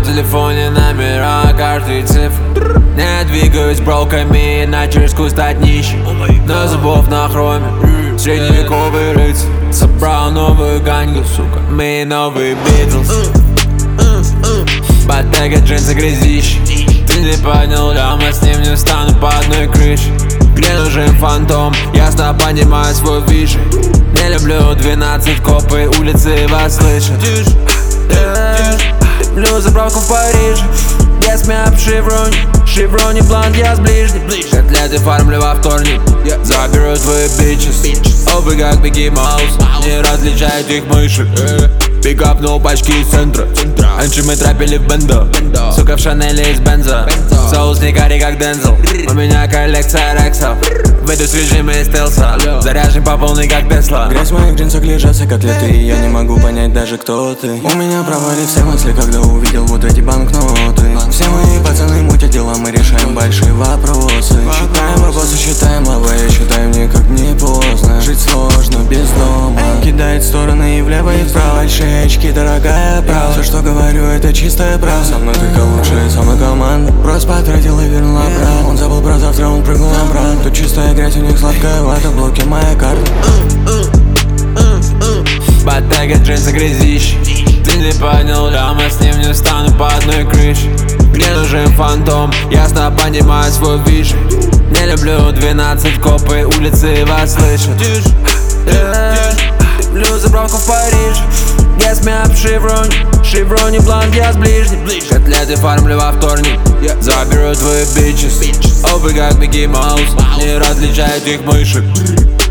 В телефоне номера, каждый цифр. Не двигаюсь броками, иначе рискую стать нищим. На зубов на хроме, средневековый рыцарь. Собрал новую ганьгу, сука, мы новые Битлз. Ботега, джинсы, грязище. Ты не понял, я с ним не встану по одной крыше. Где нужен фантом, ясно понимаю свой вижу. Не люблю 12 копы, улицы вас слышат. Люблю заправку в Париже, я смею в Шевроне блонд, я с ближним. Котлеты фармлю во вторник, заберу твои бичес. Обы как Бигги Маус, не различают их мышек. Пикапнул пачки из центра, раньше мы трапили в бендо. Сука в Шанеле из бенза, соус не карри как Дензел. У меня коллекция рексов, выйду с режима из стелса. Заряжен по полной как Тесла. Грязь в моих джинсах лежатся котлеты, и я не могу понять даже кто ты. У меня пропали все мысли, когда увидел вот эти банкноты. Все мои пацаны мутят дела, мы решаем большие вопросы. Считаем вопросы, считаем лавы, я считаю, мне как не поздно. Жить сложно без дома, кидает в стороны и влево и вправо. Большие очки, дорогая правда. Все, что говорю, это чистая правда. Со мной только лучшие, со мной команда. Просто потратил и вернул обратно. Он забыл про завтра, он прыгнул обратно. Тут чистая грязь, у них сладкая вата, в блоке моя карта. Ботега, джинсы, грязище. Ты не понял, я с ним не встану по одной крыше. Мне нужен фантом, ясно понимаю свой вижу. Не люблю 12 копы, улицы вас слышат. Люблю заправку в Париже, я смею в Шевроне блонд, я с ближним. Котлеты фармлю во вторник, заберу твои бичес. Обы как Бигги Маус, не различают их мышек.